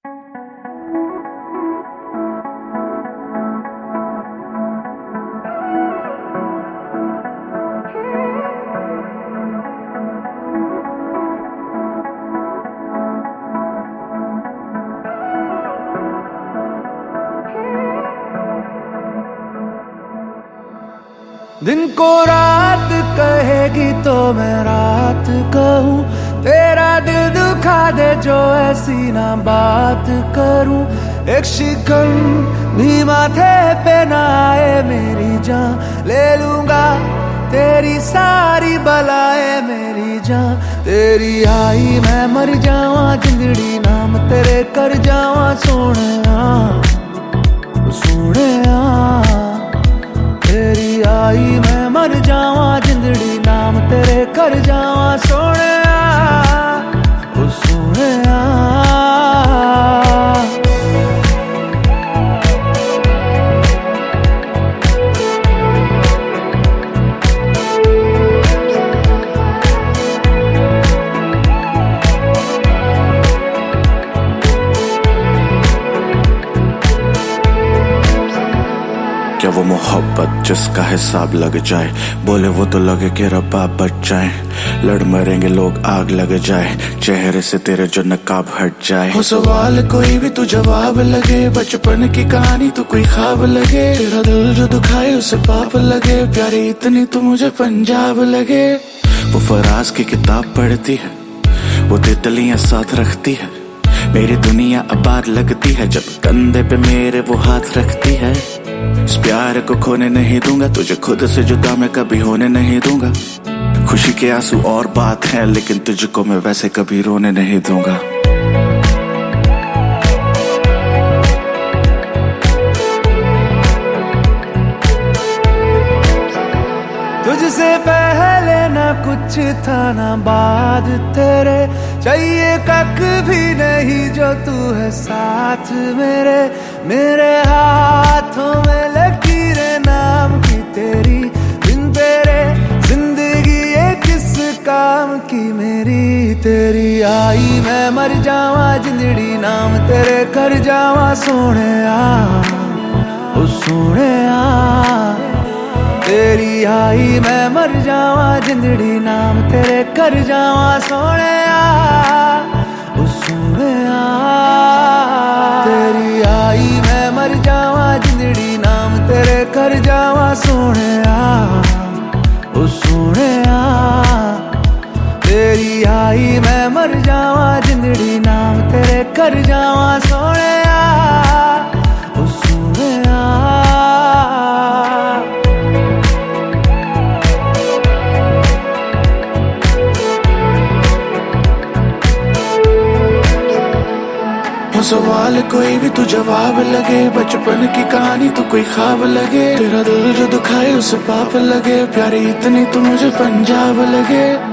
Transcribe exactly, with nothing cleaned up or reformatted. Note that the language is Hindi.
दिन को रात कहेगी तो मैं रात कहूँ, तेरा दिल दुखा दे जो ऐसी ना बात करूँ। एक शिकन भी माथे पे ना आए मेरी जान, ले लूंगा तेरी सारी बलाए मेरी जान। तेरी आई मैं मर जावा जिंदड़ी नाम तेरे कर जावा सोने सोने तेरी आई मैं मर जावा जिंदड़ी नाम तेरे कर जावा सोने ओ सोने। क्या वो मोहब्बत जिसका हिसाब लग जाए, बोले वो तो लगे कि रब्बा बच जाए। लड़ मरेंगे लोग आग लग जाए, चेहरे से तेरे जो नकाब हट जाए। हो सवाल कोई भी तू जवाब लगे, बचपन की कहानी तो कोई ख्वाब लगे। तेरा दिल जो दुखाए उसे पाप लगे, प्यारी इतनी तू मुझे पंजाब लगे। वो फराज की किताब पढ़ती है, वो तितलियां साथ रखती है। मेरी दुनिया आबाद लगती है जब कंधे पे मेरे वो हाथ रखती है। इस प्यार को खोने नहीं दूंगा, तुझे खुद से जुदा मैं कभी होने नहीं दूंगा। खुशी के आंसू और बात है, लेकिन तुझको मैं वैसे कभी रोने नहीं दूंगा। तुझसे पहले ना कुछ था ना बाद तेरे, चाहिए कख भी नहीं जो तू है साथ मेरे। मेरे हाथों में लकीरें नाम की तेरी, बिन तेरे जिंदगी ये किस काम की मेरी। तेरी आई मैं मर जावा जिंदड़ी नाम तेरे कर जावा सोने ओ सोने। तेरी आई मैं मर जावा जिंदड़ी नाम तेरे कर जावा सोने ओ सोने। तेरी आई मैं मर जावा जिंदड़ी नाम तेरे कर जावा सोने ओ सोने। तेरी आई मैं मर जावा जिंदड़ी नाम तेरे कर जावा सोने ओ सोने। सवाल कोई भी तू जवाब लगे, बचपन की कहानी तो कोई ख्वाब लगे। तेरा दिल जो दुखाए उसे पाप लगे, प्यारी इतनी तू मुझे पंजाब लगे।